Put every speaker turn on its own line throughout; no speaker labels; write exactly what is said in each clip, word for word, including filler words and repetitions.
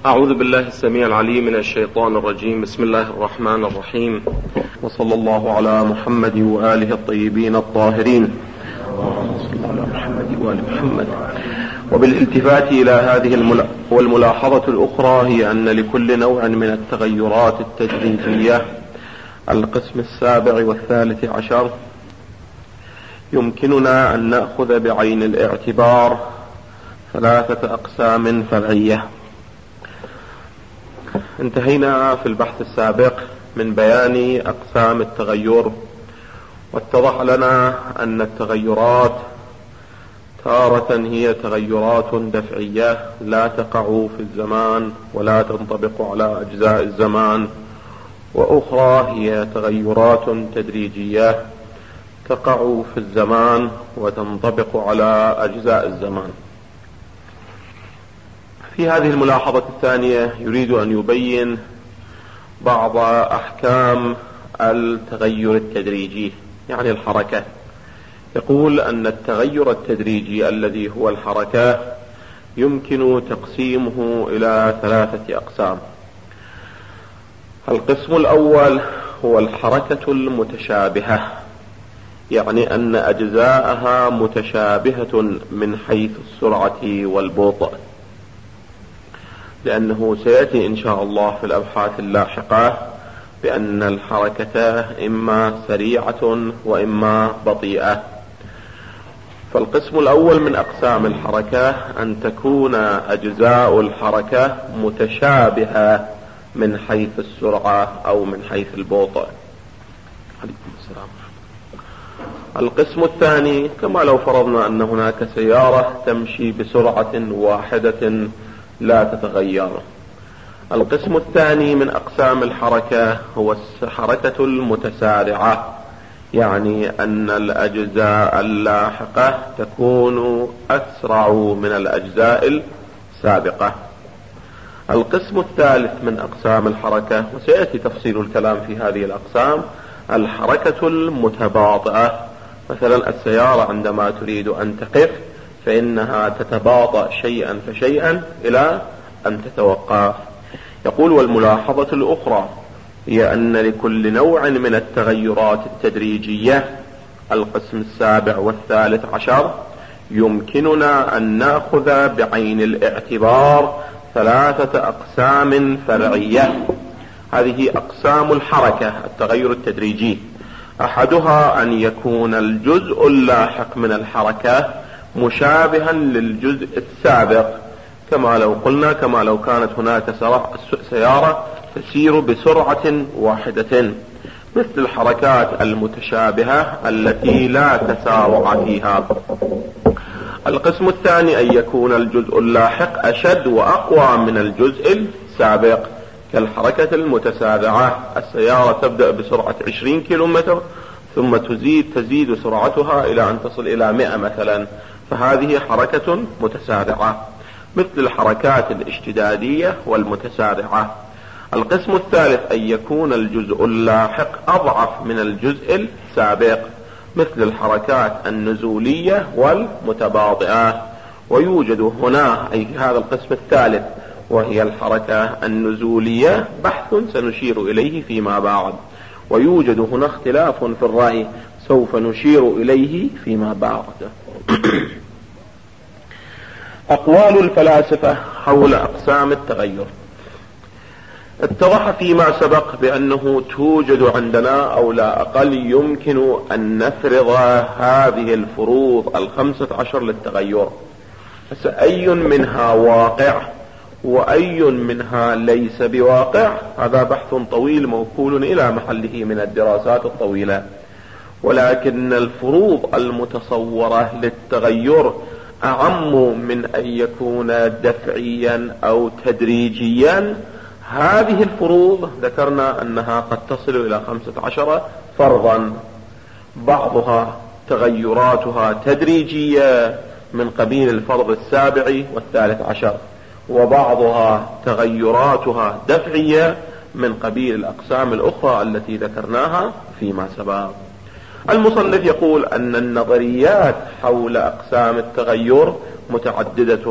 أعوذ بالله السميع العليم من الشيطان الرجيم. بسم الله الرحمن الرحيم، وصلى الله على محمد وآله الطيبين الطاهرين. اللهم صل على محمد وآل محمد. وبالالتفات إلى هذه والملاحظة الأخرى هي أن لكل نوع من التغيرات التدريجية القسم السابع والثالث عشر يمكننا أن نأخذ بعين الاعتبار ثلاثة أقسام فرعية. انتهينا في البحث السابق من بيان أقسام التغير، واتضح لنا أن التغيرات تارة هي تغيرات دفعية لا تقع في الزمان ولا تنطبق على أجزاء الزمان، وأخرى هي تغيرات تدريجية تقع في الزمان وتنطبق على أجزاء الزمان. في هذه الملاحظة الثانية يريد أن يبين بعض أحكام التغير التدريجي، يعني الحركة. يقول أن التغير التدريجي الذي هو الحركة يمكن تقسيمه إلى ثلاثة أقسام. القسم الأول هو الحركة المتشابهة، يعني أن أجزاءها متشابهة من حيث السرعة والبطء، لأنه سيأتي إن شاء الله في الأبحاث اللاحقة بأن الحركة إما سريعة وإما بطيئة. فالقسم الأول من أقسام الحركة أن تكون أجزاء الحركة متشابهة من حيث السرعة أو من حيث البطء. القسم الثاني كما لو فرضنا أن هناك سيارة تمشي بسرعة واحدة لا تتغير. القسم الثاني من أقسام الحركة هو الحركة المتسارعة، يعني أن الأجزاء اللاحقة تكون أسرع من الأجزاء السابقة. القسم الثالث من أقسام الحركة، وسيأتي تفصيل الكلام في هذه الأقسام، الحركة المتباطئة. مثلا السيارة عندما تريد أن تقف فإنها تتباطأ شيئا فشيئا إلى أن تتوقف. يقول والملاحظة الأخرى هي أن لكل نوع من التغيرات التدريجية القسم السابع والثالث عشر يمكننا أن نأخذ بعين الاعتبار ثلاثة أقسام فرعية. هذه أقسام الحركة التغير التدريجي. أحدها أن يكون الجزء اللاحق من الحركة مشابها للجزء السابق، كما لو قلنا كما لو كانت هناك سيارة تسير بسرعة واحدة، مثل الحركات المتشابهة التي لا تسارع فيها. القسم الثاني أن يكون الجزء اللاحق أشد وأقوى من الجزء السابق، كالحركة المتسارعة. السيارة تبدأ بسرعة عشرين كيلومتر ثم تزيد تزيد سرعتها إلى أن تصل إلى مئة مثلا، فهذه حركة متسارعة، مثل الحركات الاشتدادية والمتسارعة. القسم الثالث أن يكون الجزء اللاحق أضعف من الجزء السابق، مثل الحركات النزولية والمتباطئة. ويوجد هنا أي هذا القسم الثالث وهي الحركة النزولية بحث سنشير إليه فيما بعد، ويوجد هنا اختلاف في الرأي سوف نشير إليه فيما بعد. أقوال الفلاسفة حول أقسام التغير. اتضح فيما سبق بأنه توجد عندنا أو لا أقل يمكن أن نفرض هذه الفروض الخمسة عشر للتغير، بس أي منها واقع وأي منها ليس بواقع هذا بحث طويل موكول إلى محله من الدراسات الطويلة. ولكن الفروض المتصورة للتغير أعم من أن يكون دفعيا أو تدريجيا. هذه الفروض ذكرنا أنها قد تصل إلى خمسة عشر فرضا، بعضها تغيراتها تدريجية من قبيل الفرض السابع والثالث عشر، وبعضها تغيراتها دفعية من قبيل الأقسام الأخرى التي ذكرناها فيما سبق. المصنف يقول أن النظريات حول أقسام التغير متعددة،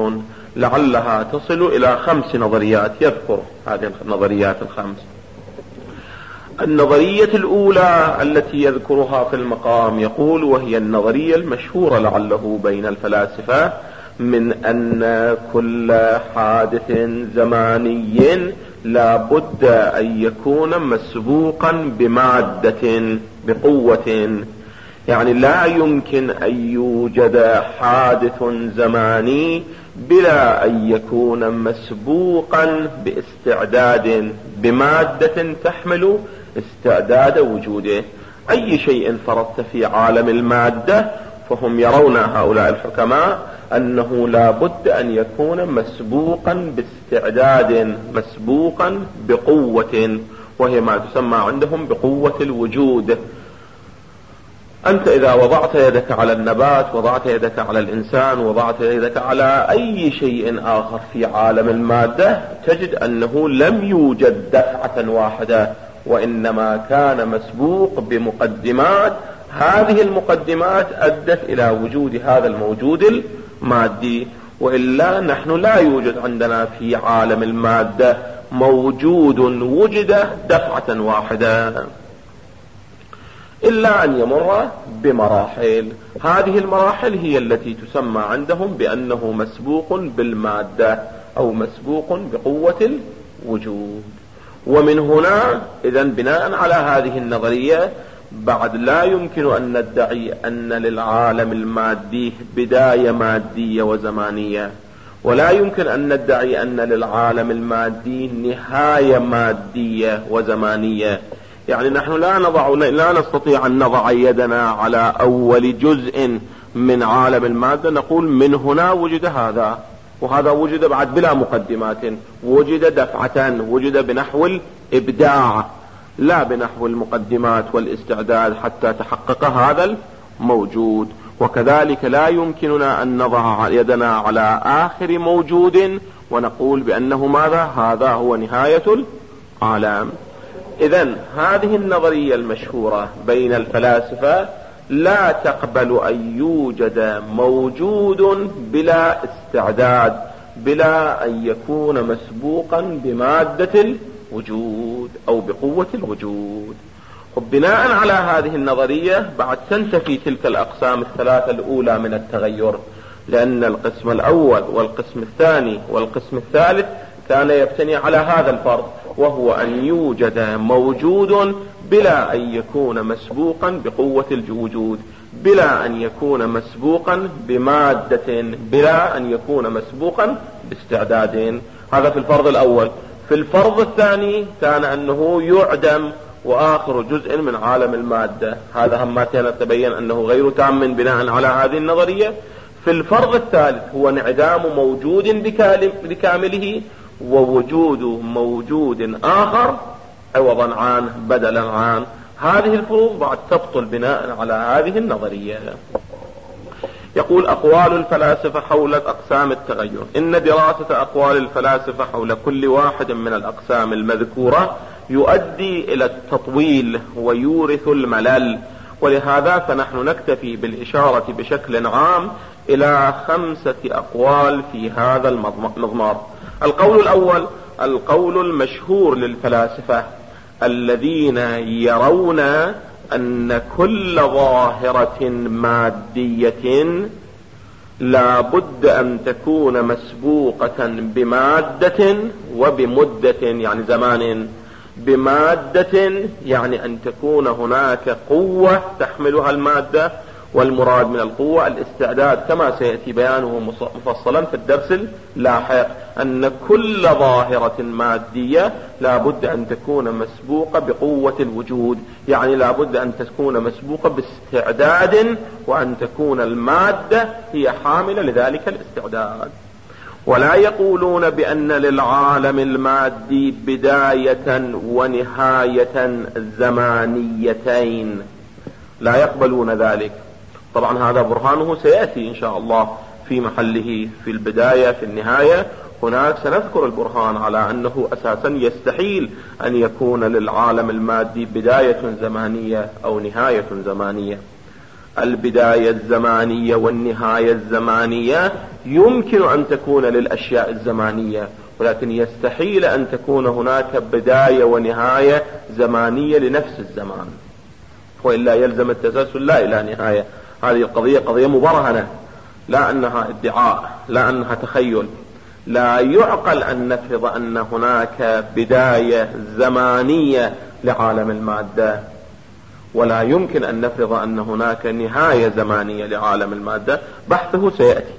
لعلها تصل إلى خمس نظريات. يذكر هذه النظريات الخمس. النظرية الأولى التي يذكرها في المقام يقول، وهي النظرية المشهورة لعله بين الفلاسفة، من أن كل حادث زماني لا بد أن يكون مسبوقا بمادة بقوة. يعني لا يمكن أن يوجد حادث زماني بلا أن يكون مسبوقا باستعداد بمادة تحمل استعداد وجوده. أي شيء فرضت في عالم المادة فهم يرون هؤلاء الحكماء أنه لا بد أن يكون مسبوقا باستعداد، مسبوقا بقوة، وهي ما تسمى عندهم بقوة الوجود. أنت إذا وضعت يدك على النبات، وضعت يدك على الإنسان، وضعت يدك على أي شيء آخر في عالم المادة، تجد أنه لم يوجد دفعة واحدة، وإنما كان مسبوق بمقدمات. هذه المقدمات أدت إلى وجود هذا الموجود المادي. وإلا نحن لا يوجد عندنا في عالم المادة موجود وجد دفعة واحدة، إلا أن يمر بمراحل. هذه المراحل هي التي تسمى عندهم بأنه مسبوق بالمادة أو مسبوق بقوة الوجود. ومن هنا إذن بناء على هذه النظرية بعد لا يمكن أن ندعي أن للعالم المادي بداية مادية وزمانية، ولا يمكن أن ندعي أن للعالم المادي نهاية مادية وزمانية. يعني نحن لا نضع لا نستطيع أن نضع يدنا على أول جزء من عالم المادة نقول من هنا وجد هذا، وهذا وجد بعد بلا مقدمات، وجد دفعة، وجد بنحو الإبداع، لا بنحو المقدمات والاستعداد حتى تحقق هذا الموجود. وكذلك لا يمكننا أن نضع يدنا على آخر موجود ونقول بأنه ماذا؟ هذا هو نهاية العالم. إذن هذه النظرية المشهورة بين الفلاسفة لا تقبل أن يوجد موجود بلا استعداد، بلا أن يكون مسبوقا بمادة الوجود أو بقوة الوجود. وبناء على هذه النظرية بعد تنتفي تلك الأقسام الثلاثة الأولى من التغير، لأن القسم الأول والقسم الثاني والقسم الثالث كان يبتني على هذا الفرض، وهو أن يوجد موجود بلا أن يكون مسبوقا بقوة الوجود، بلا أن يكون مسبوقا بمادة، بلا أن يكون مسبوقا باستعداد. هذا في الفرض الأول. في الفرض الثاني كان أنه يعدم وآخر جزء من عالم المادة. هذا هم كان تبين أنه غير تام بناء على هذه النظرية. في الفرض الثالث هو انعدام موجود بكامله ووجود موجود آخر عوضا عنه بدلا عنه. هذه الفروض بعد تبطل بناء على هذه النظرية. يقول أقوال الفلاسفة حول أقسام التغير. إن دراسة أقوال الفلاسفة حول كل واحد من الأقسام المذكورة يؤدي إلى التطويل ويورث الملل، ولهذا فنحن نكتفي بالإشارة بشكل عام إلى خمسة أقوال في هذا المضمار. القول الأول القول المشهور للفلاسفة الذين يرون أن كل ظاهرة مادية لا بد أن تكون مسبوقة بمادة وبمدة، يعني زمان، بمادة يعني أن تكون هناك قوة تحملها المادة، والمراد من القوة الاستعداد كما سيأتي بيانه مفصلا في الدرس اللاحق، أن كل ظاهرة مادية لا بد أن تكون مسبوقة بقوة الوجود، يعني لا بد أن تكون مسبوقة باستعداد، وأن تكون المادة هي حاملة لذلك الاستعداد. ولا يقولون بأن للعالم المادي بداية ونهاية زمانيتين، لا يقبلون ذلك. طبعا هذا برهانه سيأتي إن شاء الله في محله في البداية في النهاية. هناك سنذكر البرهان على أنه أساسا يستحيل أن يكون للعالم المادي بداية زمانية أو نهاية زمانية. البداية الزمانية والنهاية الزمانية يمكن أن تكون للأشياء الزمانية، ولكن يستحيل أن تكون هناك بداية ونهاية زمانية لنفس الزمان، وإلا يلزم التسلسل لا إلى نهاية. هذه القضية قضية مبرهنة، لا أنها ادعاء، لا أنها تخيل. لا يعقل أن نفرض أن هناك بداية زمانية لعالم المادة، ولا يمكن أن نفرض أن هناك نهاية زمانية لعالم المادة، بحثه سيأتي.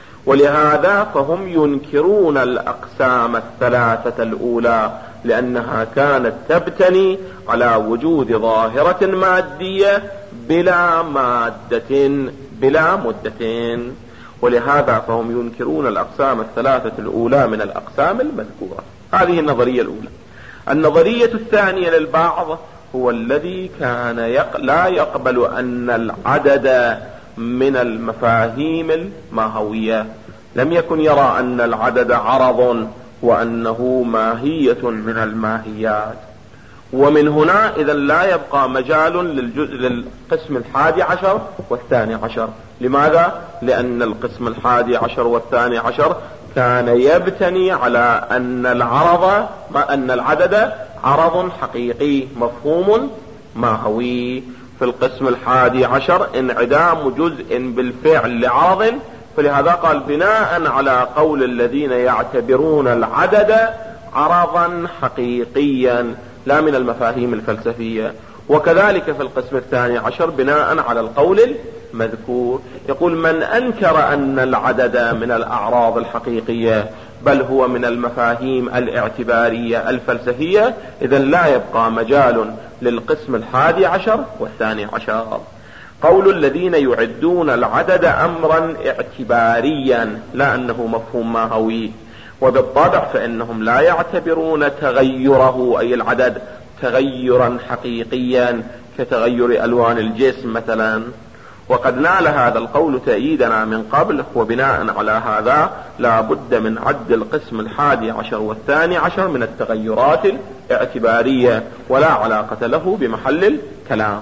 ولهذا فهم ينكرون الأقسام الثلاثة الأولى، لأنها كانت تبتني على وجود ظاهرة مادية بلا مادة بلا مدة، ولهذا فهم ينكرون الأقسام الثلاثة الأولى من الأقسام المذكورة. هذه النظرية الأولى. النظرية الثانية للبعض هو الذي كان يق... لا يقبل أن العدد من المفاهيم الماهوية، لم يكن يرى أن العدد عرض وأنه ماهية من الماهيات. ومن هنا إذا لا يبقى مجال للجزء للقسم الحادي عشر والثاني عشر. لماذا؟ لأن القسم الحادي عشر والثاني عشر كان يبتني على أن العرض ما أن العدد عرض حقيقي مفهوم ماهوي. في القسم الحادي عشر انعدام جزء بالفعل لعرض، فلهذا قال بناء على قول الذين يعتبرون العدد عرضا حقيقيا لا من المفاهيم الفلسفية. وكذلك في القسم الثاني عشر بناء على القول المذكور يقول من أنكر أن العدد من الأعراض الحقيقية بل هو من المفاهيم الاعتبارية الفلسفية، إذن لا يبقى مجال للقسم الحادي عشر والثاني عشر. قول الذين يعدون العدد أمرا اعتباريا لا أنه مفهوم ماهوي، وبالطبع فإنهم لا يعتبرون تغيره أي العدد تغيرا حقيقيا كتغير ألوان الجسم مثلا. وقد نال هذا القول تأييدنا من قبل، وبناء على هذا لا بد من عد القسم الحادي عشر والثاني عشر من التغيرات الاعتبارية، ولا علاقة له بمحل الكلام.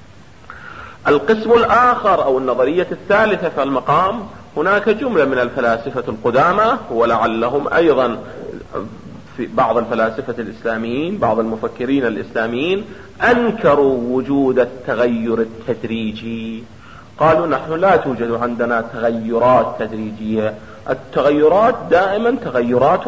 القسم الآخر أو النظرية الثالثة في المقام، هناك جملة من الفلاسفة القدامى ولعلهم أيضا في بعض الفلاسفة الإسلاميين بعض المفكرين الإسلاميين أنكروا وجود التغير التدريجي. قالوا نحن لا توجد عندنا تغيرات تدريجية، التغيرات دائما تغيرات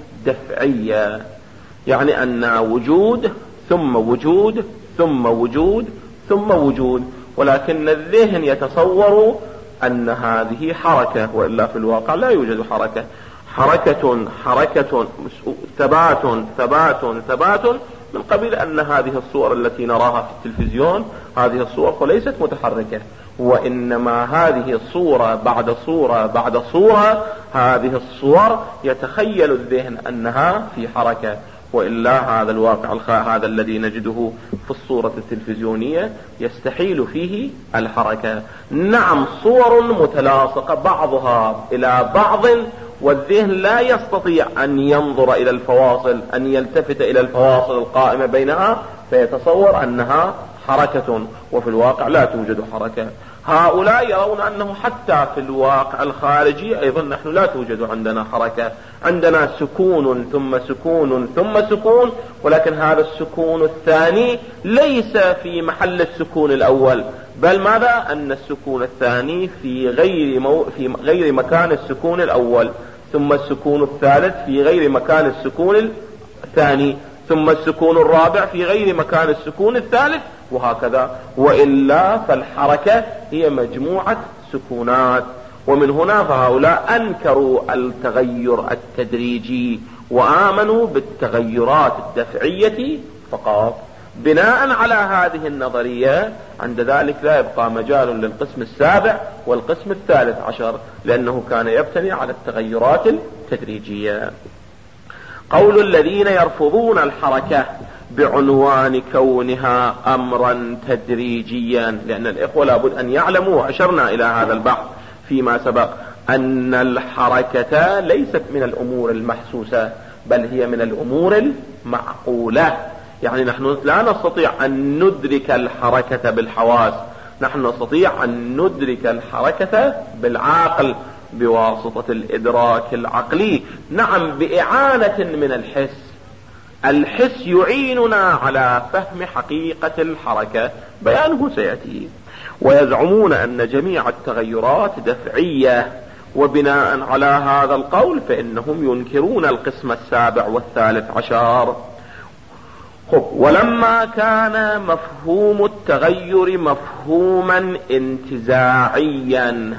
دفعية، يعني أن وجود ثم وجود ثم وجود ثم وجود، ولكن الذهن يتصور أن هذه حركة، وإلا في الواقع لا يوجد حركة. حركة حركة ثبات ثبات ثبات من قبيل أن هذه الصور التي نراها في التلفزيون هذه الصور فليست متحركة، وإنما هذه الصورة بعد صورة بعد صورة، هذه الصور يتخيل الذهن أنها في حركة، وإلا هذا الواقع هذا الذي نجده في الصورة التلفزيونية يستحيل فيه الحركة. نعم صور متلاصقة بعضها إلى بعض، والذهن لا يستطيع أن ينظر إلى الفواصل، أن يلتفت إلى الفواصل القائمة بينها فيتصور أنها حركة، وفي الواقع لا توجد حركة. هؤلاء يرون أنه حتى في الواقع الخارجي أيضا نحن لا توجد عندنا حركة، عندنا سكون ثم سكون ثم سكون، ولكن هذا السكون الثاني ليس في محل السكون الأول، بل ماذا؟ أن السكون الثاني في غير, مو في غير مكان السكون الأول، ثم السكون الثالث في غير مكان السكون الثاني، ثم السكون الرابع في غير مكان السكون الثالث، وهكذا. وإلا فالحركة هي مجموعة سكونات. ومن هنا فهؤلاء أنكروا التغير التدريجي وآمنوا بالتغيرات الدفعية فقط. بناء على هذه النظرية عند ذلك لا يبقى مجال للقسم السابع والقسم الثالث عشر، لأنه كان يبتني على التغيرات التدريجية. قول الذين يرفضون الحركة بعنوان كونها أمرا تدريجيا، لأن الإخوة لابد أن يعلموا، أشرنا إلى هذا البحث فيما سبق، أن الحركة ليست من الأمور المحسوسة بل هي من الأمور المعقولة. يعني نحن لا نستطيع أن ندرك الحركة بالحواس، نحن نستطيع أن ندرك الحركة بالعقل، بواسطة الإدراك العقلي، نعم بإعانة من الحس. الحس يعيننا على فهم حقيقة الحركة، بيانه سيأتي. ويزعمون أن جميع التغيرات دفعية، وبناء على هذا القول فإنهم ينكرون القسم السابع والثالث عشر. ولما كان مفهوم التغير مفهوما انتزاعيا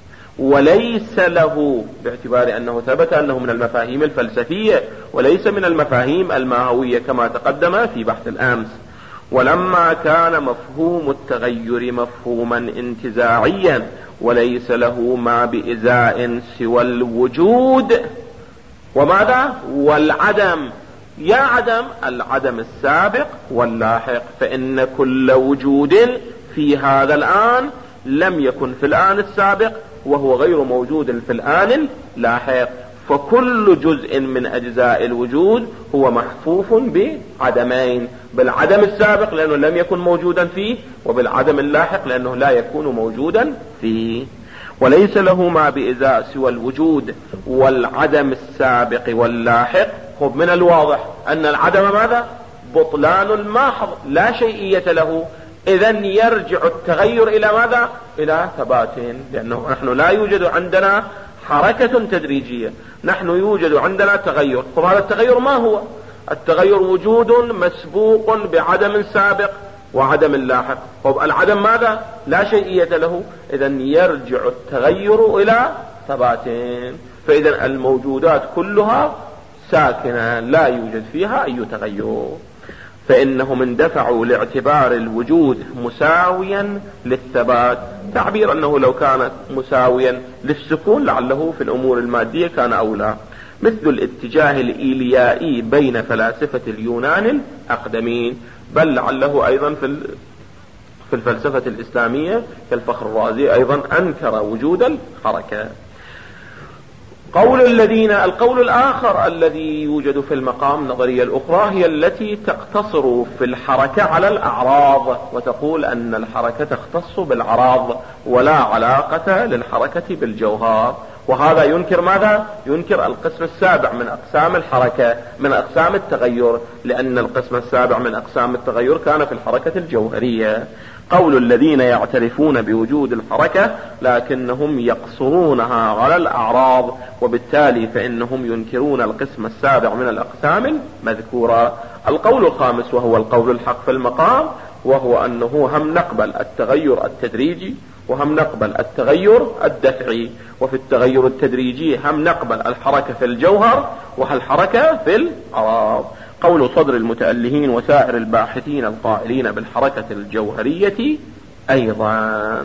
وليس له، باعتبار أنه ثبت أنه من المفاهيم الفلسفية وليس من المفاهيم الماهوية كما تقدم في بحث الأمس، ولما كان مفهوم التغير مفهوما انتزاعيا وليس له ما بإزاء سوى الوجود وماذا والعدم، يا عدم العدم السابق واللاحق، فإن كل وجود في هذا الآن لم يكن في الآن السابق وهو غير موجود في الآن اللاحق، فكل جزء من أجزاء الوجود هو محفوف بعدمين، بالعدم السابق لأنه لم يكن موجودا فيه، وبالعدم اللاحق لأنه لا يكون موجودا فيه. وليس له ما بإزاء سوى الوجود والعدم السابق واللاحق. خب من الواضح أن العدم ماذا؟ بطلان محض لا شيئية له، إذن يرجع التغير إلى ماذا؟ إلى ثبات، لأنه نحن لا يوجد عندنا حركة تدريجية، نحن يوجد عندنا تغير. طب هذا التغير ما هو؟ التغير وجود مسبوق بعدم سابق وعدم لاحق. طب العدم ماذا؟ لا شيئية له، إذن يرجع التغير إلى ثباتين، فإذا الموجودات كلها ساكنة لا يوجد فيها أي تغير، فإنهم اندفعوا لاعتبار الوجود مساويا للثبات، تعبير أنه لو كان مساويا للسكون لعله في الأمور المادية كان أولى، مثل الاتجاه الإيليائي بين فلاسفة اليونان الأقدمين، بل لعله أيضا في في الفلسفة الإسلامية كالفخر الرازي أيضا أنكر وجود الحركة. قول الذين القول الآخر الذي يوجد في المقام النظرية الأخرى هي التي تقتصر في الحركة على الأعراض، وتقول أن الحركة تختص بالأعراض ولا علاقة للحركة بالجوهر، وهذا ينكر ماذا؟ ينكر القسم السابع من أقسام الحركة من أقسام التغير، لأن القسم السابع من أقسام التغير كان في الحركة الجوهرية. قول الذين يعترفون بوجود الحركة لكنهم يقصرونها على الأعراض، وبالتالي فإنهم ينكرون القسم السابع من الأقسام المذكورة. القول الخامس وهو القول الحق في المقام، وهو أنه هم نقبل التغير التدريجي وهم نقبل التغير الدفعي، وفي التغير التدريجي هم نقبل الحركة في الجوهر والحركة في الأعراض. قول صدر المتألهين وسائر الباحثين القائلين بالحركة الجوهرية أيضا.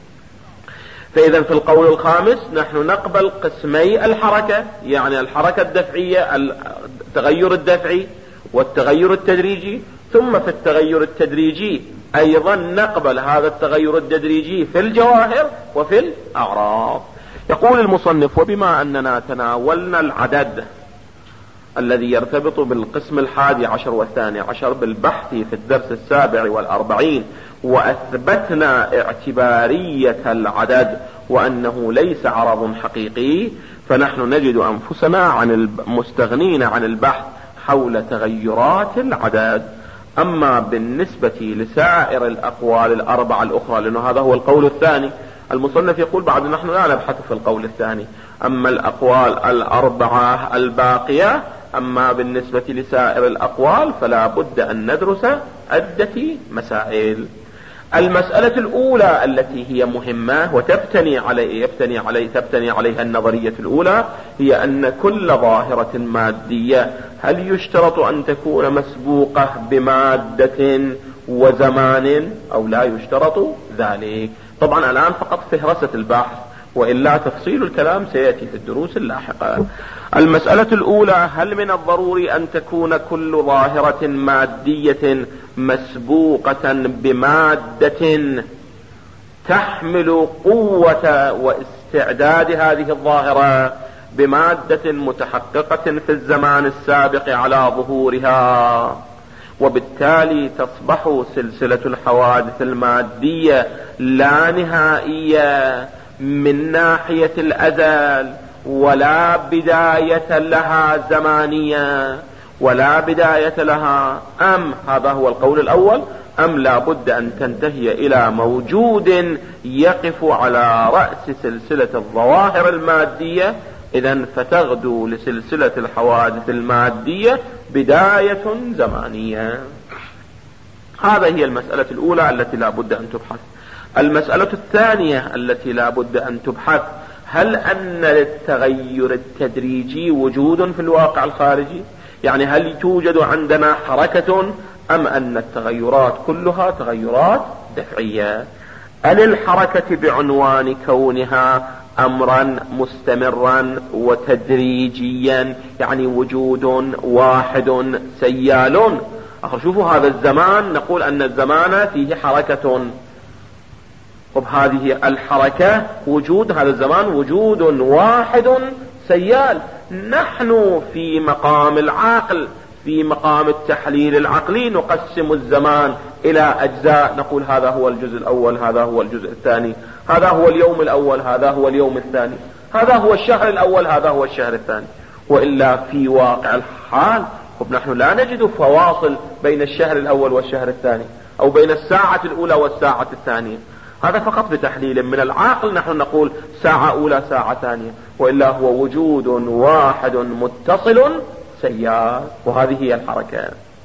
فإذا في القول الخامس نحن نقبل قسمي الحركة، يعني الحركة الدفعية التغير الدفعي والتغير التدريجي، ثم في التغير التدريجي أيضا نقبل هذا التغير التدريجي في الجواهر وفي الأعراض. يقول المصنف: وبما أننا تناولنا العدد الذي يرتبط بالقسم الحادي عشر والثاني عشر بالبحث في الدرس السابع والأربعين، وأثبتنا اعتبارية العدد وأنه ليس عرض حقيقي، فنحن نجد أنفسنا عن المستغنين عن البحث حول تغيرات العدد. أما بالنسبة لسائر الأقوال الأربعة الأخرى، لأنه هذا هو القول الثاني، المصنف يقول بعد نحن لا نبحث في القول الثاني، أما الأقوال الأربعة الباقية، أما بالنسبة لسائر الأقوال فلا بد أن ندرس عدة مسائل. المسألة الأولى التي هي مهمة وتبتني عليه يبتني عليه تبتني عليها النظرية الأولى، هي أن كل ظاهرة مادية هل يشترط أن تكون مسبوقة بمادة وزمان أو لا يشترط ذلك؟ طبعا الآن فقط فهرسة البحث، وإلا تفصيل الكلام سيأتي في الدروس اللاحقة. المسألة الأولى: هل من الضروري أن تكون كل ظاهرة مادية مسبوقة بمادة تحمل قوة واستعداد هذه الظاهرة بمادة متحققة في الزمان السابق على ظهورها، وبالتالي تصبح سلسلة الحوادث المادية لا نهائية، من ناحية الأزل ولا بداية لها زمانية ولا بداية لها، أم هذا هو القول الأول، أم لا بد أن تنتهي إلى موجود يقف على رأس سلسلة الظواهر المادية، إذن فتغدو لسلسلة الحوادث المادية بداية زمانية. هذا هي المسألة الأولى التي لا بد أن تبحث. المسألة الثانية التي لا بد أن تبحث: هل أن للتغير التدريجي وجود في الواقع الخارجي؟ يعني هل توجد عندنا حركة، أم أن التغيرات كلها تغيرات دفعية؟ هل الحركة بعنوان كونها أمرا مستمرا وتدريجيا، يعني وجود واحد سيال؟ أخر شوفوا هذا الزمان، نقول أن الزمان فيه حركة، طب هذه الحركة وجود هذا الزمان وجود واحد سيال. نحن في مقام العقل، في مقام التحليل العقلي، نقسم الزمان إلى أجزاء، نقول هذا هو الجزء الأول، هذا هو الجزء الثاني، هذا هو اليوم الأول، هذا هو اليوم الثاني، هذا هو الشهر الأول، هذا هو الشهر الثاني. وإلا في واقع الحال طب نحن لا نجد فواصل بين الشهر الأول والشهر الثاني، أو بين الساعة الأولى والساعة الثانية. هذا فقط بتحليل من العقل نحن نقول ساعة أولى ساعة ثانية، وإلا هو وجود واحد متصل سيار، وهذه هي الحركة.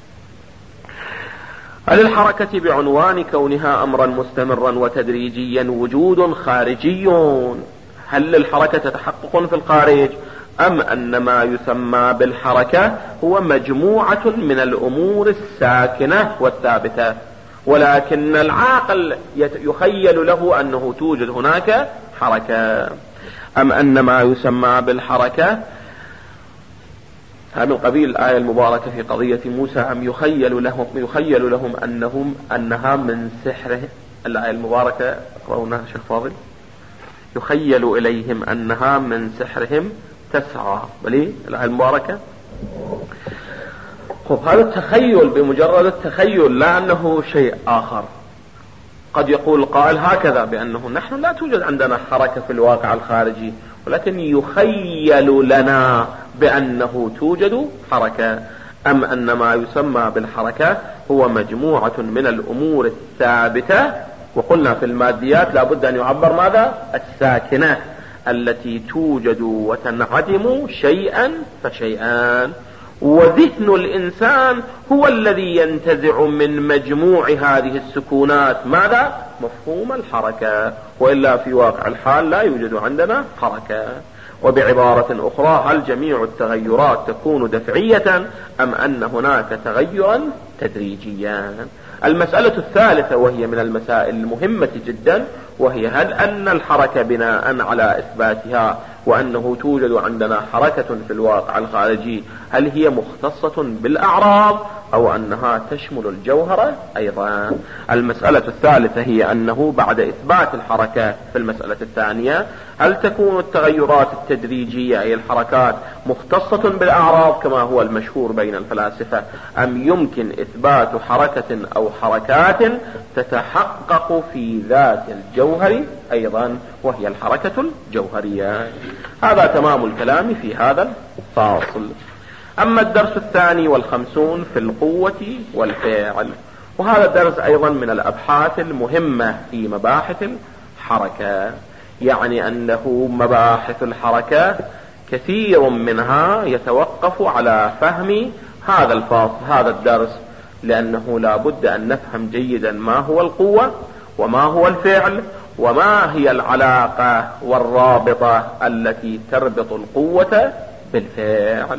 للحركة بعنوان كونها أمرا مستمرا وتدريجيا وجود خارجي. هل الحركة تتحقق في الخارج، أم أن ما يسمى بالحركة هو مجموعة من الأمور الساكنة والثابتة، ولكن العاقل يخيل له أنه توجد هناك حركة؟ أم أن ما يسمى بالحركة من قبيل الآية المباركة في قضية موسى، أم يخيل لهم يخيل لهم أنهم أنها من سحره. الآية المباركة اقرأوناها شيخ فاضل. يخيل إليهم أنها من سحرهم تسعى، بلي الآية المباركة. خب هذا التخيل بمجرد التخيل، لا أنه شيء آخر. قد يقول قائل هكذا بأنه نحن لا توجد عندنا حركة في الواقع الخارجي، ولكن يخيل لنا بأنه توجد حركة. أم أن ما يسمى بالحركة هو مجموعة من الأمور الثابتة، وقلنا في الماديات لا بد أن يعبر ماذا؟ الساكنة، التي توجد وتنعدم شيئا فشيئا. وذهن الإنسان هو الذي ينتزع من مجموع هذه السكونات ماذا؟ مفهوم الحركة، وإلا في واقع الحال لا يوجد عندنا حركة. وبعبارة أخرى، هل جميع التغيرات تكون دفعية، أم أن هناك تغيرا تدريجيا؟ المسألة الثالثة وهي من المسائل المهمة جدا، وهي هل أن الحركة بناء على إثباتها وأنه توجد عندنا حركة في الواقع الخارجي، هل هي مختصة بالأعراض أو أنها تشمل الجوهرة أيضا؟ المسألة الثالثة هي أنه بعد إثبات الحركة في المسألة الثانية، هل تكون التغيرات التدريجية أي الحركات مختصة بالأعراض كما هو المشهور بين الفلاسفة، أم يمكن إثبات حركة أو حركات تتحقق في ذات الجوهر أيضا، وهي الحركة الجوهرية؟ هذا تمام الكلام في هذا الفاصل. أما الدرس الثاني والخمسون في القوة والفعل، وهذا الدرس أيضا من الأبحاث المهمة في مباحث الحركة، يعني أنه مباحث الحركة كثير منها يتوقف على فهم هذا الفاصل هذا الدرس، لأنه لا بد أن نفهم جيدا ما هو القوة وما هو الفعل، وما هي العلاقة والرابطة التي تربط القوة بالفعل.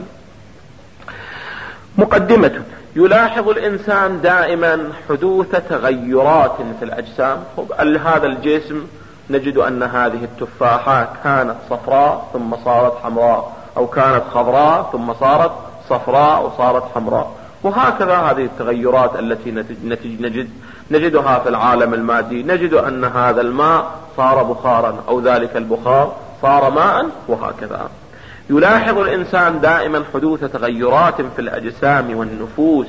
مقدمة: يلاحظ الإنسان دائما حدوث تغيرات في الأجسام. هذا الجسم نجد أن هذه التفاحة كانت صفراء ثم صارت حمراء، أو كانت خضراء ثم صارت صفراء وصارت حمراء، وهكذا هذه التغيرات التي نجد نجدها في العالم المادي. نجد أن هذا الماء صار بخارا، أو ذلك البخار صار ماء، وهكذا. يلاحظ الإنسان دائما حدوث تغيرات في الأجسام والنفوس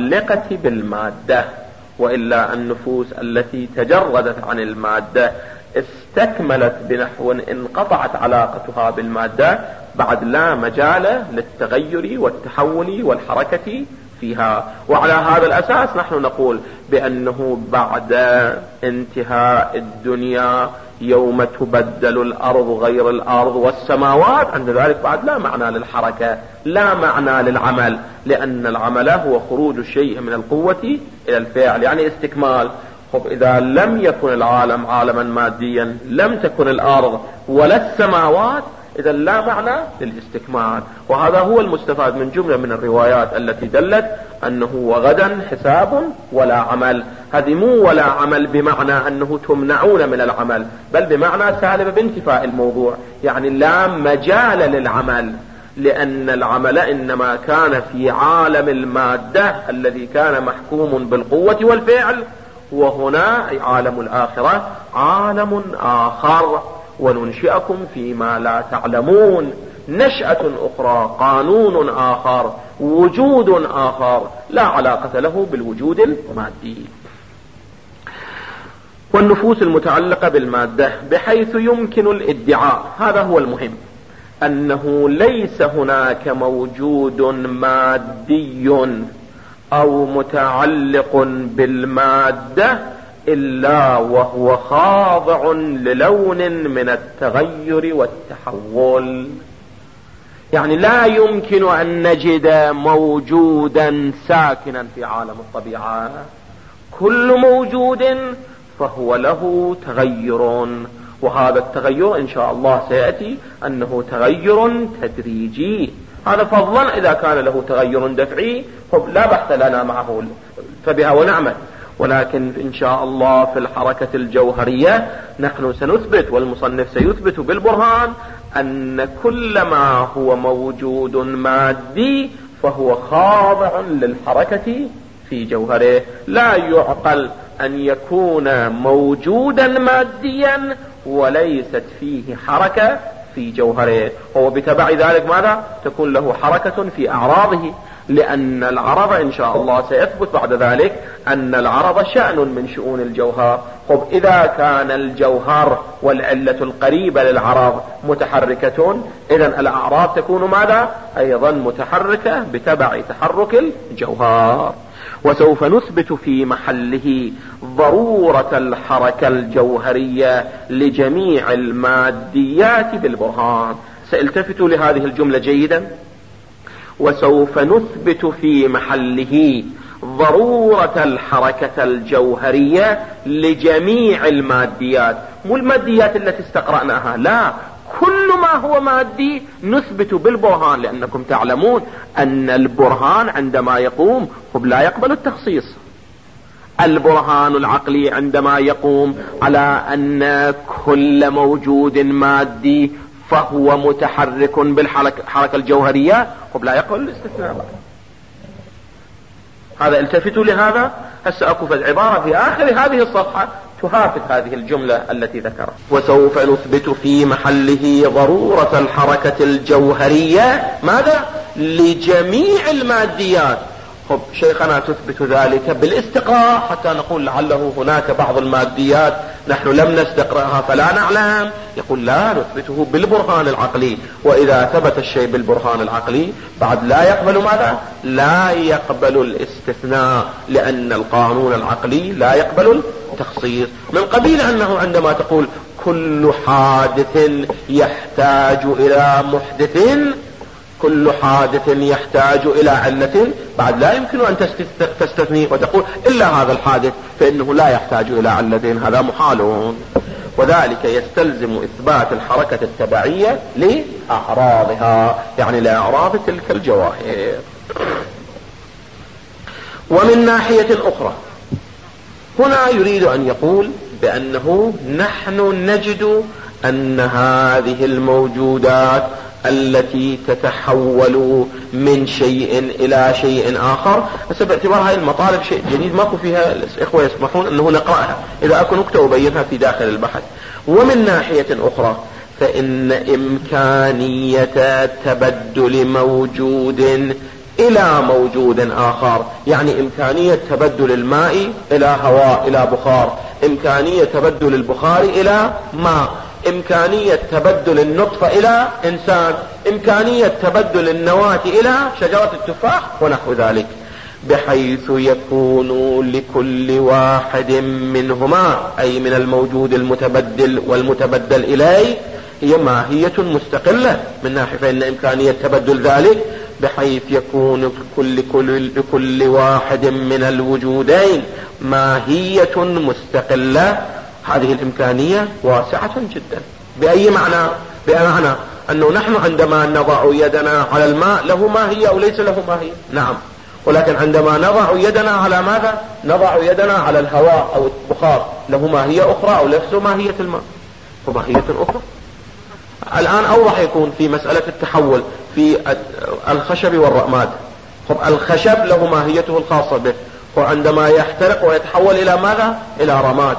المتعلقة بالمادة، وإلا النفوس التي تجردت عن المادة استكملت بنحو انقطعت علاقتها بالمادة بعد لا مجال للتغير والتحول والحركة فيها. وعلى هذا الأساس نحن نقول بأنه بعد انتهاء الدنيا يوم تبدل الأرض غير الأرض والسماوات، عند ذلك بعد لا معنى للحركة، لا معنى للعمل، لأن العمل هو خروج الشيء من القوة إلى الفعل، يعني استكمال. خب إذا لم يكن العالم عالما ماديا لم تكن الأرض ولا السماوات، إذا لا معنى للاستكمال. وهذا هو المستفاد من جملة من الروايات التي دلت أنه وغدا حساب ولا عمل. هذه مو ولا عمل بمعنى أنه تمنعون من العمل، بل بمعنى سالب بانتفاء الموضوع، يعني لا مجال للعمل، لأن العمل إنما كان في عالم المادة الذي كان محكوم بالقوة والفعل، وهنا أي عالم الآخرة عالم آخر، وننشئكم فيما لا تعلمون، نشأة أخرى، قانون آخر، وجود آخر لا علاقة له بالوجود المادي. والنفوس المتعلقة بالمادة بحيث يمكن الادعاء، هذا هو المهم، أنه ليس هناك موجود مادي أو متعلق بالمادة إلا وهو خاضع للون من التغير والتحول. يعني لا يمكن أن نجد موجودا ساكنا في عالم الطبيعة، كل موجود فهو له تغير، وهذا التغير إن شاء الله سيأتي أنه تغير تدريجي. هذا فضلا إذا كان له تغير دفعي لا بحث لنا معه فبها ونعمة، ولكن إن شاء الله في الحركة الجوهرية نحن سنثبت والمصنف سيثبت بالبرهان أن كل ما هو موجود مادي فهو خاضع للحركة في جوهره. لا يعقل أن يكون موجودا ماديا وليست فيه حركة في جوهره، هو بتبع ذلك ماذا؟ تكون له حركة في أعراضه، لأن العرض إن شاء الله سيثبت بعد ذلك أن العرض شأن من شؤون الجوهر. خب إذا كان الجوهر والعلة القريبة للعرض متحركة، إذن الأعراض تكون ماذا؟ أيضا متحركة بتبع تحرك الجوهر. وسوف نثبت في محله ضرورة الحركة الجوهرية لجميع الماديات بالبرهان. سالتفتوا لهذه الجملة جيدا، وسوف نثبت في محله ضرورة الحركة الجوهرية لجميع الماديات، مو الماديات التي استقرأناها، لا، كل ما هو مادي نثبت بالبرهان، لأنكم تعلمون أن البرهان عندما يقوم هو لا يقبل التخصيص. البرهان العقلي عندما يقوم على أن كل موجود مادي فهو متحرك بالحركة الجوهرية هو لا يقبل الاستثناء. هذا التفتوا لهذا. هسه اكو فد عبارة في آخر هذه الصفحة تهافت هذه الجملة التي ذكرها. وسوف نثبت في محله ضرورة الحركة الجوهرية ماذا؟ لجميع الماديات. خب شيخنا تثبت ذلك بالاستقراء حتى نقول لعله هناك بعض الماديات نحن لم نستقرأها فلا نعلم. يقول لا، نثبته بالبرهان العقلي. وإذا ثبت الشيء بالبرهان العقلي بعد لا يقبل ماذا؟ لا يقبل الاستثناء، لأن القانون العقلي لا يقبل التخصيص. من قبيل أنه عندما تقول كل حادث يحتاج إلى محدث، كل حادث يحتاج إلى علة، بعد لا يمكن أن تستثني وتقول إلا هذا الحادث فإنه لا يحتاج إلى علتين، هذا محال. وذلك يستلزم إثبات الحركة التبعية لأعراضها، يعني لأعراض تلك الجواهر. ومن ناحية أخرى هنا يريد أن يقول بأنه نحن نجد أن هذه الموجودات التي تتحول من شيء إلى شيء آخر، بس باعتبار هذه المطالب شيء جديد ماكو فيها الإخوة يسمحون أنه نقرأها، إذا أكو نكتة أبينها في داخل البحث. ومن ناحية أخرى فإن إمكانية تبدل موجود إلى موجود آخر، يعني إمكانية تبدل الماء إلى هواء إلى بخار، إمكانية تبدل البخار إلى ماء، إمكانية تبدل النطفة إلى إنسان، إمكانية تبدل النواة إلى شجرة التفاح ونحو ذلك، بحيث يكون لكل واحد منهما أي من الموجود المتبدل والمتبدل إليه هي ماهية مستقلة من ناحية، فإن إمكانية تبدل ذلك بحيث يكون لكل, كل لكل واحد من الوجودين ماهية مستقلة. هذه الإمكانية واسعة جدا. بأي معنى؟ بمعنى أنه نحن عندما نضع يدنا على الماء له ماهية أو ليس له ماهية؟ نعم. ولكن عندما نضع يدنا على ماذا؟ نضع يدنا على الهواء أو البخار له ماهية أخرى أو ليس ماهية الماء؟ وماهية أخرى. الآن أوضح يكون في مسألة التحول في الخشب والرماد. الخشب له ماهيته الخاصة به، وعندما يحترق ويتحول إلى ماذا؟ إلى رماد،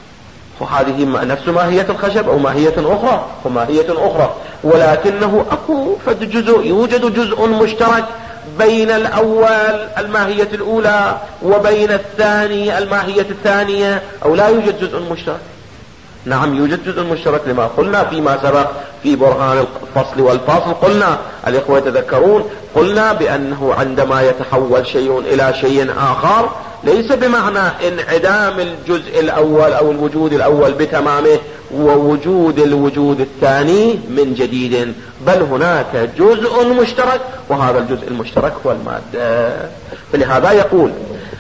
وهذه نفس ماهية الخشب أو ماهية أخرى وماهية أخرى، ولكنه أكو فد جزء، يوجد جزء مشترك بين الأول الماهية الأولى وبين الثاني الماهية الثانية، أو لا يوجد جزء مشترك؟ نعم يوجد جزء مشترك، لما قلنا فيما سبق في برهان الفصل والفاصل، قلنا الإخوة يتذكرون، قلنا بأنه عندما يتحول شيء إلى شيء آخر ليس بمعنى انعدام الجزء الأول أو الوجود الأول بتمامه ووجود الوجود الثاني من جديد، بل هناك جزء مشترك، وهذا الجزء المشترك هو المادة. فلهذا يقول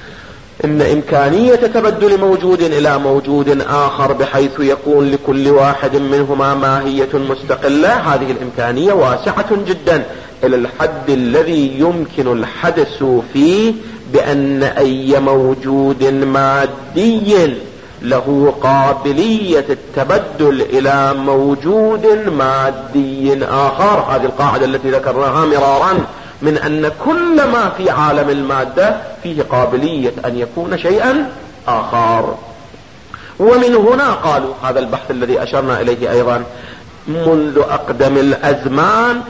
إن إمكانية تبدل موجود إلى موجود آخر بحيث يكون لكل واحد منهما ماهية مستقلة، هذه الإمكانية واسعة جدا إلى الحد الذي يمكن الحدث فيه بأن أي موجود مادي له قابلية التبدل إلى موجود مادي آخر. هذه القاعدة التي ذكرناها مرارا من أن كل ما في عالم المادة فيه قابلية أن يكون شيئا آخر. ومن هنا قالوا هذا البحث الذي أشرنا إليه أيضا منذ أقدم الأزمان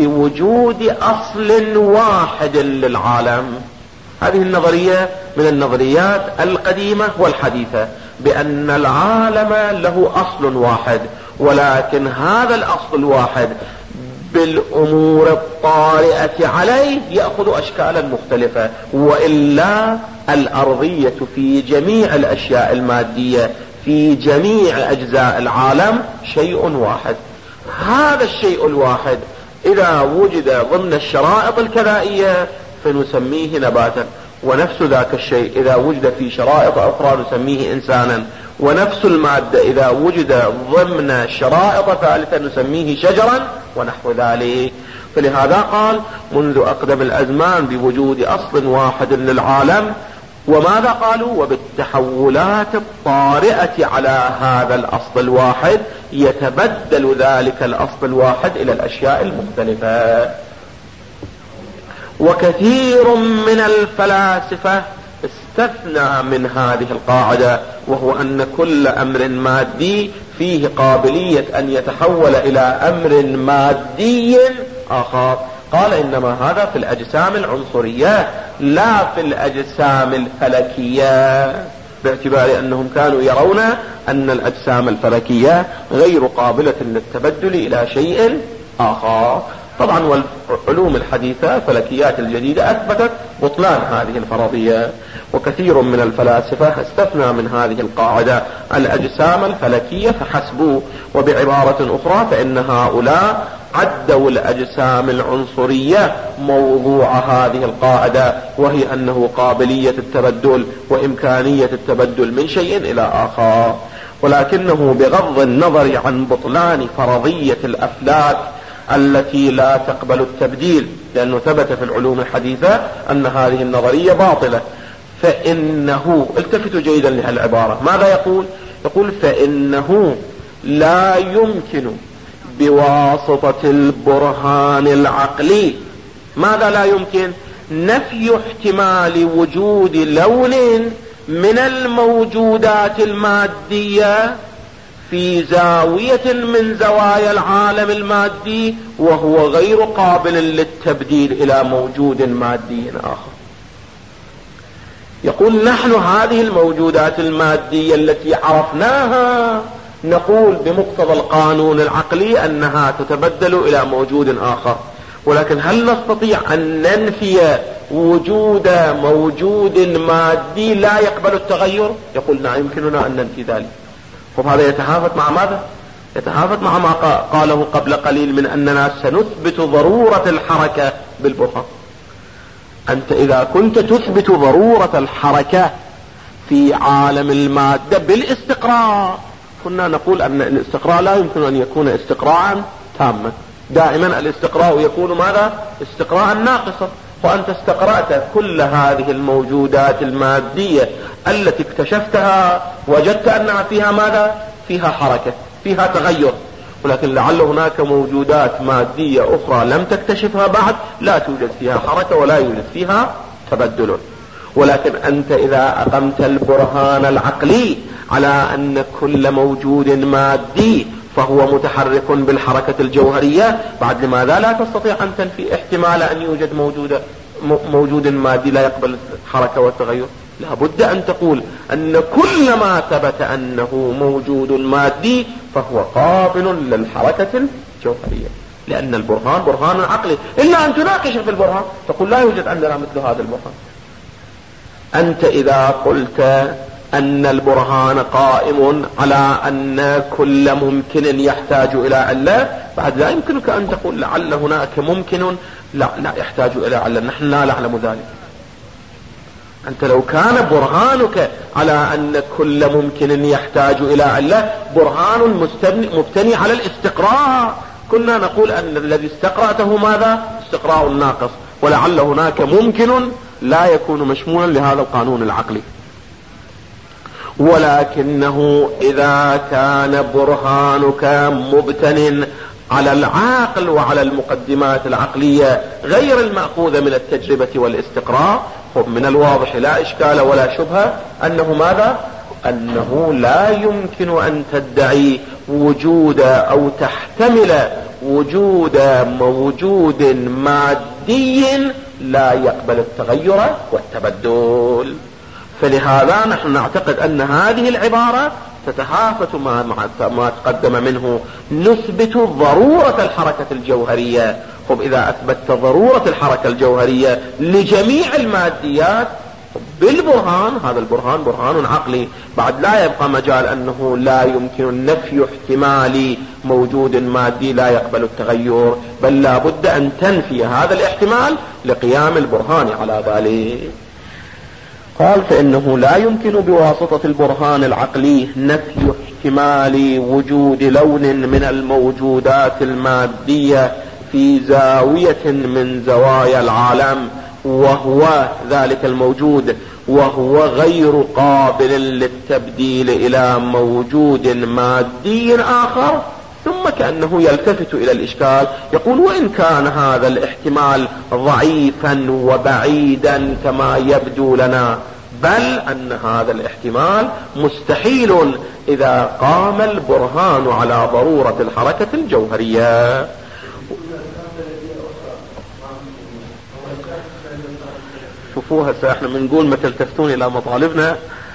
بوجود أصل واحد للعالم. هذه النظرية من النظريات القديمة والحديثة، بأن العالم له أصل واحد، ولكن هذا الأصل الواحد بالأمور الطارئة عليه يأخذ أشكالا مختلفة، وإلا الأرضية في جميع الأشياء المادية في جميع أجزاء العالم شيء واحد. هذا الشيء الواحد إذا وجد ضمن الشرائط الكذائية فنسميه نباتا، ونفس ذاك الشيء إذا وجد في شرائط أخرى نسميه إنسانا، ونفس المادة إذا وجد ضمن شرائط ثالثة نسميه شجرا ونحو ذلك. فلهذا قال منذ أقدم الأزمان بوجود أصل واحد للعالم. وماذا قالوا؟ وبالتحولات الطارئة على هذا الأصل الواحد يتبدل ذلك الأصل الواحد إلى الأشياء المختلفة. وكثير من الفلاسفة استثنى من هذه القاعدة، وهو أن كل أمر مادي فيه قابلية أن يتحول إلى أمر مادي آخر. قال إنما هذا في الأجسام العنصرية لا في الأجسام الفلكية، باعتبار أنهم كانوا يرون أن الأجسام الفلكية غير قابلة للتبدل إلى شيء آخر. طبعا والعلوم الحديثة الفلكيات الجديدة أثبتت بطلان هذه الفرضية. وكثير من الفلاسفة استثنى من هذه القاعدة الأجسام الفلكية فحسبوا. وبعبارة أخرى فإن هؤلاء عدوا الأجسام العنصرية موضوع هذه القاعدة، وهي أنه قابلية التبدل وإمكانية التبدل من شيء إلى آخر، ولكنه بغض النظر عن بطلان فرضية الأفلاك التي لا تقبل التبديل، لأنه ثبت في العلوم الحديثة أن هذه النظرية باطلة، فإنه التفتوا جيدا لهالعبارة ماذا يقول؟ يقول فإنه لا يمكن بواسطة البرهان العقلي. ماذا لا يمكن؟ نفي احتمال وجود لون من الموجودات المادية في زاوية من زوايا العالم المادي وهو غير قابل للتبديل إلى موجود مادي آخر. يقول نحن هذه الموجودات المادية التي عرفناها نقول بمقتضى القانون العقلي أنها تتبدل إلى موجود آخر، ولكن هل نستطيع أن ننفي وجود موجود مادي لا يقبل التغير؟ يقول نعم يمكننا أن ننفي ذلك. وهذا يتهافت مع ماذا؟ يتهافت مع ما قاله قبل قليل من أننا سنثبت ضرورة الحركة بالبرهان. أنت إذا كنت تثبت ضرورة الحركة في عالم المادة بالاستقراء، كنا نقول أن الاستقراء لا يمكن أن يكون استقراء تاما، دائما الاستقراء يكون ماذا؟ استقراء ناقصا. وأنت استقرأت كل هذه الموجودات المادية التي اكتشفتها وجدت أنها فيها ماذا؟ فيها حركة، فيها تغير، ولكن لعل هناك موجودات مادية أخرى لم تكتشفها بعد لا توجد فيها حركة ولا يوجد فيها تبدل. ولكن أنت إذا أقمت البرهان العقلي على أن كل موجود مادي فهو متحرك بالحركة الجوهرية، بعد لماذا لا تستطيع أن تنفي احتمال أن يوجد موجود موجود مادي لا يقبل الحركة والتغير؟ لا بد أن تقول أن كل ما ثبت أنه موجود مادي فهو قابل للحركة الجوهرية، لأن البرهان برهان عقلي، إلا أن تناقش في البرهان تقول لا يوجد عندنا مثل هذا البرهان. أنت إذا قلت أن البرهان قائم على أن كل ممكن يحتاج إلى علة، بعد لا يمكنك أن تقول لعل هناك ممكن لا, لا يحتاج إلى علة، نحن لا نعلم ذلك. أنت لو كان برهانك على أن كل ممكن يحتاج إلى علة برهان مبتني على الاستقراء، كنا نقول أن الذي استقرأته ماذا؟ استقراء ناقص، ولعل هناك ممكن لا يكون مشمولا لهذا القانون العقلي. ولكنه إذا كان برهانك مبتن على العقل وعلى المقدمات العقلية غير المأخوذة من التجربة والاستقراء، من الواضح لا إشكال ولا شبهة أنه ماذا؟ أنه لا يمكن أن تدعي وجود أو تحتمل وجود موجود مادي لا يقبل التغير والتبدل. فلهذا نحن نعتقد أن هذه العبارة تتهافت مع ما تقدم منه، نثبت ضرورة الحركة الجوهرية. طب إذا أثبتت ضرورة الحركة الجوهرية لجميع الماديات بالبرهان، هذا البرهان برهان عقلي، بعد لا يبقى مجال أنه لا يمكن نفي احتمال موجود مادي لا يقبل التغير، بل لا بد أن تنفي هذا الاحتمال لقيام البرهان على ذلك. قال فإنه لا يمكن بواسطة البرهان العقلي نفي احتمال وجود لون من الموجودات المادية في زاوية من زوايا العالم، وهو ذلك الموجود وهو غير قابل للتبديل إلى موجود مادي آخر. ثم كأنه يلتفت إلى الإشكال يقول وإن كان هذا الاحتمال ضعيفا وبعيدا كما يبدو لنا، بل أن هذا الاحتمال مستحيل إذا قام البرهان على ضرورة الحركة الجوهرية. شوفوها احنا بنقول ما تلتفتون إلى مطالبنا.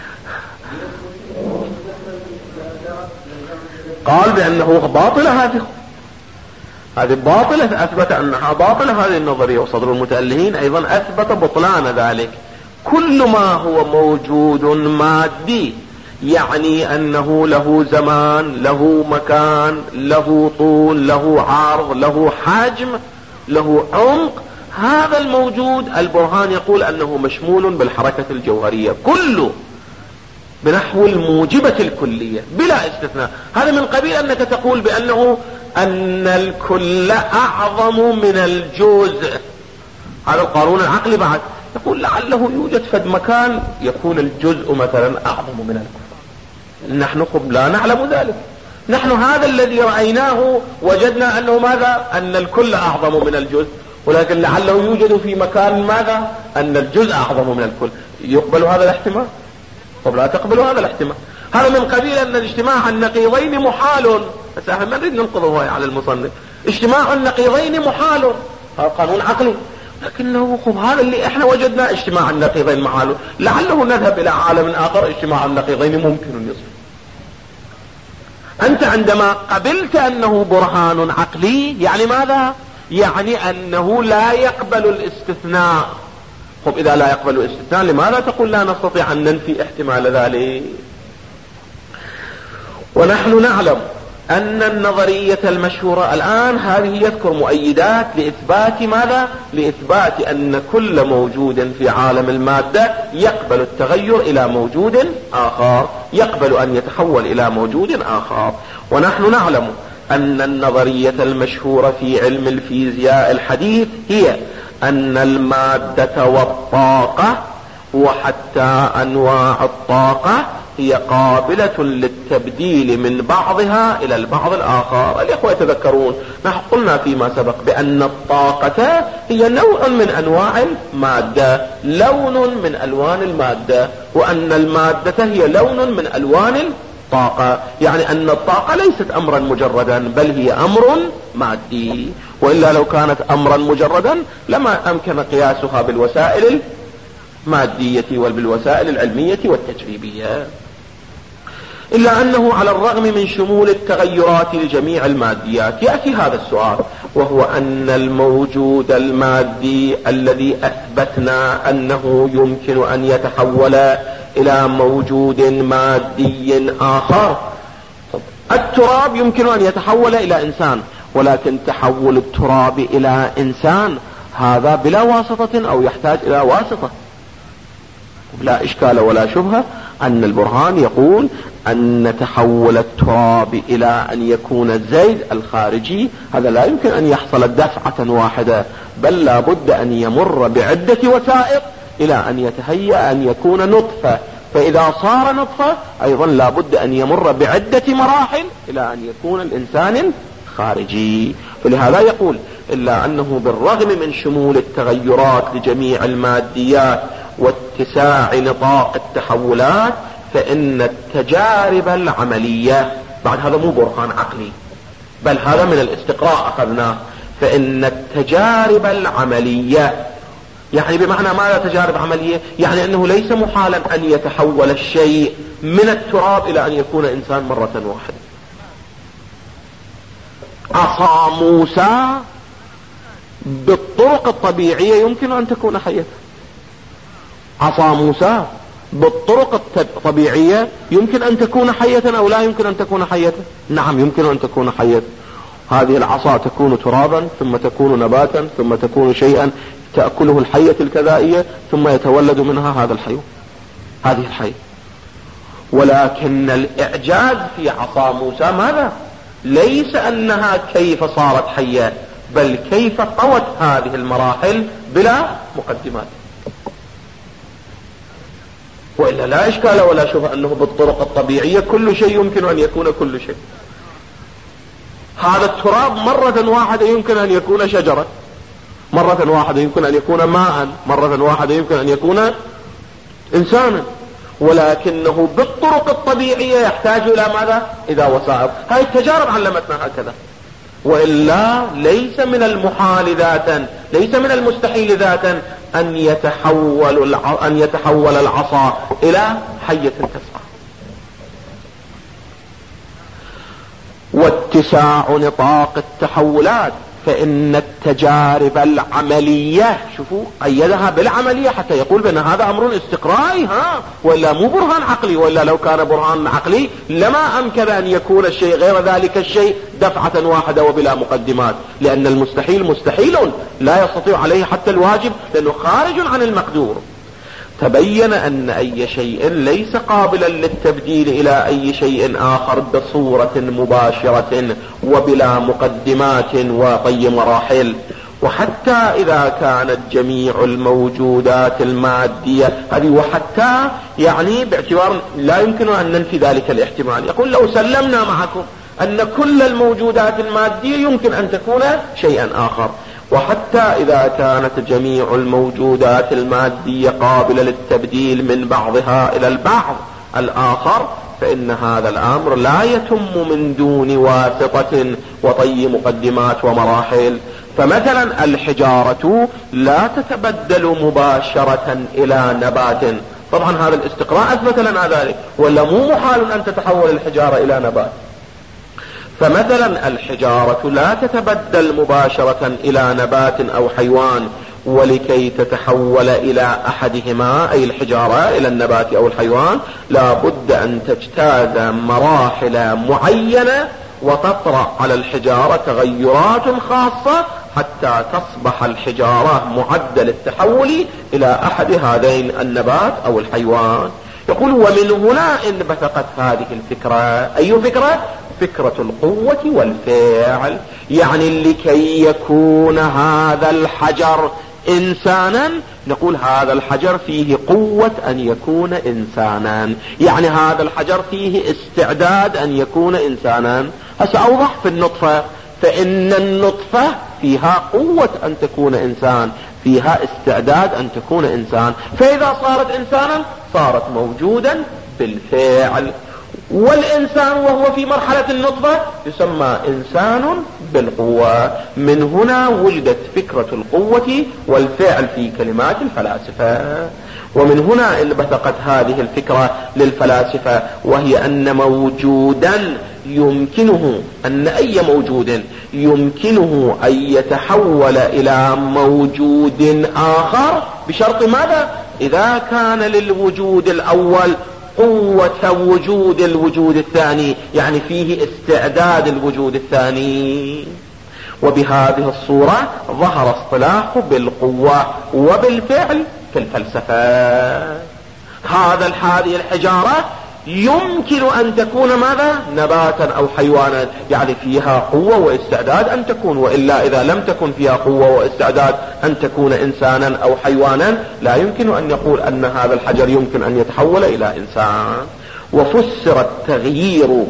قال بأنه باطلة، هذه هذه باطلة، أثبت أنها باطلة هذه النظرية، وصدر المتألهين أيضا أثبت بطلان ذلك. كل ما هو موجود مادي يعني أنه له زمان، له مكان، له طول، له عرض، له حجم، له عمق، هذا الموجود البرهان يقول أنه مشمول بالحركة الجوهرية كله بنحو الموجبة الكلية بلا استثناء. هذا من قبيل أنك تقول بأنه أن الكل أعظم من الجزء، هذا القانون العقلي بعد يقول لعله يوجد فد مكان يكون الجزء مثلا أعظم من الكل، نحن لا نعلم ذلك، نحن هذا الذي رأيناه وجدنا أنه ماذا؟ أن الكل أعظم من الجزء، ولكن لعله يوجد في مكان ماذا؟ أن الجزء أعظم من الكل. يقبل هذا الاحتمال؟ طب لا تقبل هذا الاحتمال. هذا من قبيل أن اجتماع النقيضين محال، بس احنا ما نريد ننقضه على المصنف. اجتماع النقيضين محال، هذا قانون عقلي، لكنه خب هذا اللي احنا وجدنا اجتماع النقيضين معاله، لعله نذهب الى عالم اخر اجتماع النقيضين ممكن يصير. انت عندما قبلت انه برهان عقلي يعني ماذا؟ يعني انه لا يقبل الاستثناء. خب اذا لا يقبل الاستثناء لماذا تقول لا نستطيع ان ننفي احتمال ذلك؟ ونحن نعلم ان النظرية المشهورة الان هذه يذكر مؤيدات لاثبات ماذا؟ لاثبات ان كل موجود في عالم المادة يقبل التغير الى موجود اخر، يقبل ان يتحول الى موجود اخر. ونحن نعلم ان النظرية المشهورة في علم الفيزياء الحديث هي ان المادة والطاقة وحتى انواع الطاقة هي قابلة للتبديل من بعضها الى البعض الاخر. الاخوة يتذكرون نحن قلنا فيما سبق بان الطاقة هي نوع من انواع المادة، لون من الوان المادة، وان المادة هي لون من الوان الطاقة، يعني ان الطاقة ليست امرا مجردا بل هي امر مادي، والا لو كانت امرا مجردا لما امكن قياسها بالوسائل المادية وبالوسائل العلمية والتجريبية. إلا أنه على الرغم من شمول التغيرات لجميع الماديات يأتي هذا السؤال، وهو أن الموجود المادي الذي أثبتنا أنه يمكن أن يتحول إلى موجود مادي آخر. التراب يمكن أن يتحول إلى إنسان، ولكن تحول التراب إلى إنسان هذا بلا واسطة أو يحتاج إلى واسطة. لا إشكال ولا شبهة أن البرهان يقول أن تحول التراب إلى أن يكون الزيت الخارجي هذا لا يمكن أن يحصل دفعة واحدة، بل لا بد أن يمر بعدة وسائط إلى أن يتهيأ أن يكون نطفة، فإذا صار نطفة أيضا لا بد أن يمر بعدة مراحل إلى أن يكون الإنسان خارجي. فلهذا يقول إلا أنه بالرغم من شمول التغيرات لجميع الماديات واتساع نطاق التحولات فإن التجارب العملية، بعد هذا مو برهان عقلي بل هذا من الاستقراء أخذناه، فإن التجارب العملية يعني بمعنى ماذا تجارب عملية؟ يعني أنه ليس محالا أن يتحول الشيء من التراب إلى أن يكون إنسان مرة واحدة. عصا موسى بالطرق الطبيعية يمكن أن تكون حية، عصا موسى بالطرق الطبيعية يمكن أن تكون حية أو لا يمكن أن تكون حية؟ نعم يمكن أن تكون حية. هذه العصا تكون ترابا ثم تكون نباتا ثم تكون شيئا تأكله الحية الكذائية ثم يتولد منها هذا الحي، هذه الحية. ولكن الإعجاز في عصا موسى ماذا؟ ليس أنها كيف صارت حية بل كيف طوت هذه المراحل بلا مقدمات. وإلا لا إشكال ولا شبهة أنه بالطرق الطبيعية كل شيء يمكن أن يكون كل شيء. هذا التراب مرة واحدة يمكن أن يكون شجرة، مرة واحدة يمكن أن يكون ماء، مرة واحدة يمكن أن يكون إنسانا، ولكنه بالطرق الطبيعية يحتاج إلى ماذا؟ إذا وسائط. هذه التجارب علمتنا هكذا. وإلا ليس من المحال ذاتا، ليس من المستحيل ذاتا أن يتحول أن يتحول العصا إلى حية تسعى. واتساع نطاق التحولات فإن التجارب العملية، شوفوا قيدها بالعملية حتى يقول بأن هذا أمر استقرائي، ها ولا مو برهان عقلي، ولا لو كان برهان عقلي لما أمكن أن يكون الشيء غير ذلك الشيء دفعة واحدة وبلا مقدمات، لأن المستحيل مستحيل لا يستطيع عليه حتى الواجب لأنه خارج عن المقدور. تبين أن أي شيء ليس قابلا للتبديل إلى أي شيء آخر بصورة مباشرة وبلا مقدمات وطي مراحل. وحتى إذا كانت جميع الموجودات المادية هذه، وحتى يعني باعتبار لا يمكن أن ننفي ذلك الاحتمال، يقول لو سلمنا معكم أن كل الموجودات المادية يمكن أن تكون شيئا آخر، وحتى إذا كانت جميع الموجودات المادية قابلة للتبديل من بعضها إلى البعض الآخر فإن هذا الأمر لا يتم من دون واسطة وطي مقدمات ومراحل، فمثلا الحجارة لا تتبدل مباشرة الى نبات، طبعا هذا الاستقراء اثبت لنا ذلك، ولا مو محال ان تتحول الحجارة الى نبات. فمثلا الحجارة لا تتبدل مباشرة الى نبات او حيوان، ولكي تتحول الى احدهما اي الحجارة الى النبات او الحيوان لا بد ان تجتاز مراحل معينة وتطرأ على الحجارة تغيرات خاصة حتى تصبح الحجارة معدل التحول الى احد هذين النبات او الحيوان. يقول ومن هنا انبثقت هذه الفكرة. اي فكرة؟ فكرة القوة والفعل. يعني لكي يكون هذا الحجر انسانا نقول هذا الحجر فيه قوة ان يكون انسانا، يعني هذا الحجر فيه استعداد ان يكون انسانا. هسأوضح في النطفة، فإن النطفة فيها قوة أن تكون إنسان، فيها استعداد أن تكون إنسان، فإذا صارت إنسانا صارت موجودا بالفعل. والإنسان وهو في مرحلة النطفة يسمى إنسان بالقوة. من هنا ولدت فكرة القوة والفعل في كلمات الفلاسفة. ومن هنا انبثقت هذه الفكرة للفلاسفة، وهي أن موجودا يمكنه أن أي موجود يمكنه أن يتحول إلى موجود آخر بشرط ماذا؟ إذا كان للوجود الأول قوة وجود الوجود الثاني، يعني فيه استعداد الوجود الثاني. وبهذه الصورة ظهر اصطلاح بالقوة وبالفعل في الفلسفة. هذا هذه الحجارة يمكن أن تكون ماذا؟ نباتا أو حيوانا، يعني فيها قوة واستعداد أن تكون، وإلا إذا لم تكن فيها قوة واستعداد أن تكون إنسانا أو حيوانا لا يمكن أن يقول أن هذا الحجر يمكن أن يتحول إلى إنسان. وفسر التغيير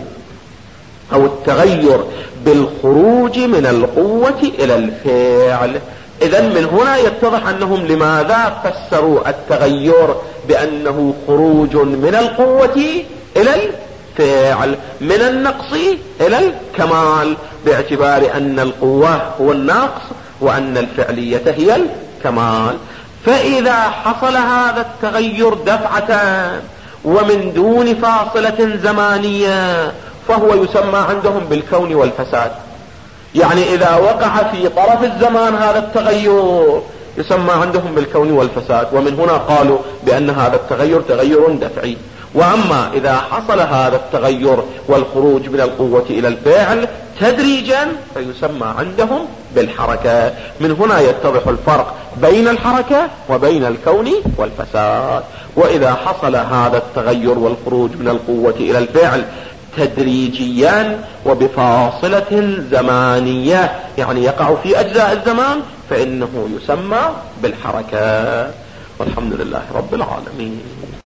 أو التغير بالخروج من القوة إلى الفعل. إذن من هنا يتضح أنهم لماذا فسروا التغير بأنه خروج من القوة إلى الفعل، من النقص إلى الكمال، باعتبار أن القوة هو النقص وأن الفعلية هي الكمال. فإذا حصل هذا التغير دفعة ومن دون فاصلة زمانية فهو يسمى عندهم بالكون والفساد. يعني إذا وقع في طرف الزمان هذا التغير يسمى عندهم بالكون والفساد. ومن هنا قالوا بأن هذا التغير تغير دفعي. وأما إذا حصل هذا التغير والخروج من القوة إلى الفعل تدريجا فيسمى عندهم بالحركة. من هنا يتضح الفرق بين الحركة وبين الكون والفساد. وإذا حصل هذا التغير والخروج من القوة إلى الفعل تدريجيا وبفاصلة زمانية، يعني يقع في أجزاء الزمان، فإنه يسمى بالحركة. والحمد لله رب العالمين.